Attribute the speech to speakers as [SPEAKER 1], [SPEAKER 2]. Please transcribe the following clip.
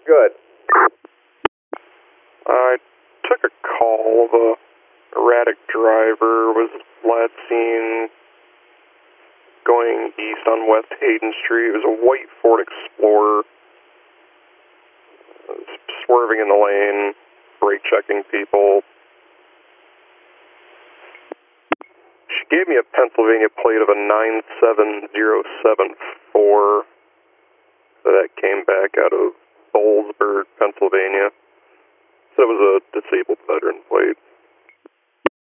[SPEAKER 1] Good.
[SPEAKER 2] I took a call of a erratic driver, was last seen going east on West Hayden Street. It was a white Ford Explorer, swerving in the lane, brake checking people. She gave me a Pennsylvania plate of a 97074. So that came back out of Bollesburg, Pennsylvania. So it was a disabled veteran plate.